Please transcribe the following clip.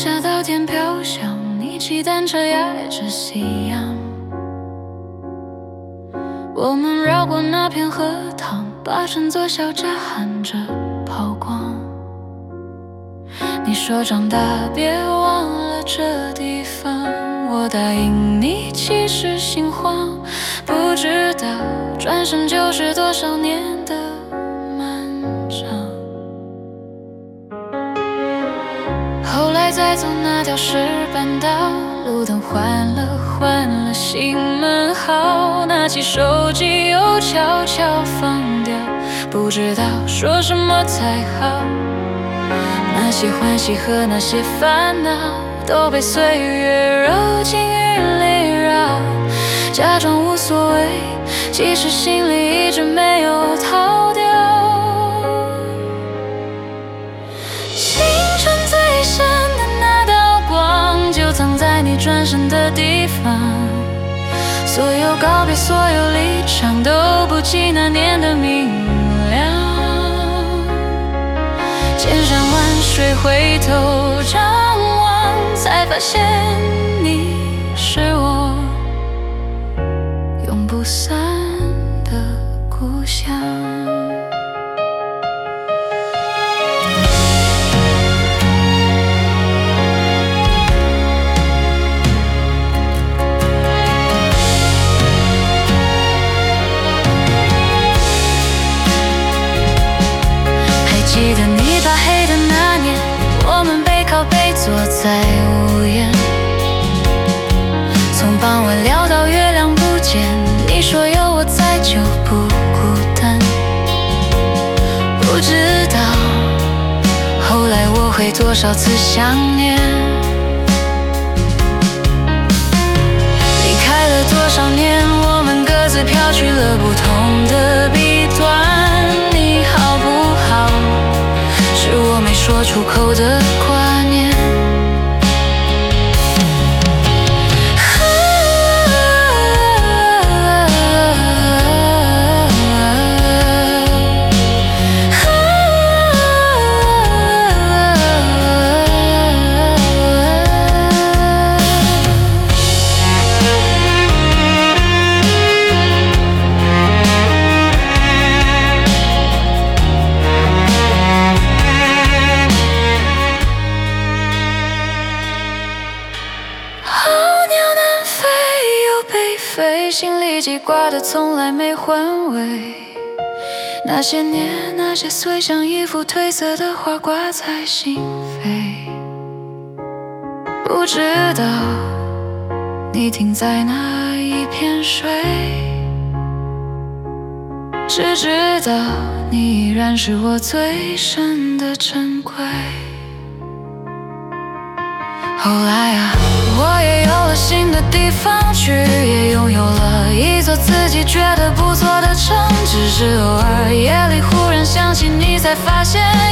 下稻田飘香，你骑单车压着夕阳。我们绕过那片荷塘，把整座小寨喊着跑光。你说长大别忘了这地方，我答应你其实心慌，不知道转身就是多少年的漫长。后来再走那条石板道，路灯换了心门号，拿起手机又悄悄放掉，不知道说什么才好。那些欢喜和那些烦恼都被岁月揉进云里绕，假装无所谓，其实心里一直没有逃掉。青春最深的那道光，就藏在你转身的地方。所有告别，所有离场，都不及那年的明亮。千山万水回头张望，才发现你是我永不散的故乡。记得你怕黑的那年，我们背靠背坐在屋檐，从傍晚聊到月亮不见，你说有我在就不孤单。不知道后来我会多少次想念，离开了多少年，我们各自飘去了不同的彼端。你好不好，是我没说出口的挂念。心里记挂的从来没换位，那些年那些岁，像一幅褪色的画挂在心扉。不知道你停在哪一片水，只知道你依然是我最深的珍贵。后来啊，我也有了新的地方去，也拥有了一座自己觉得不错的城，只是偶尔夜里忽然想起你，才发现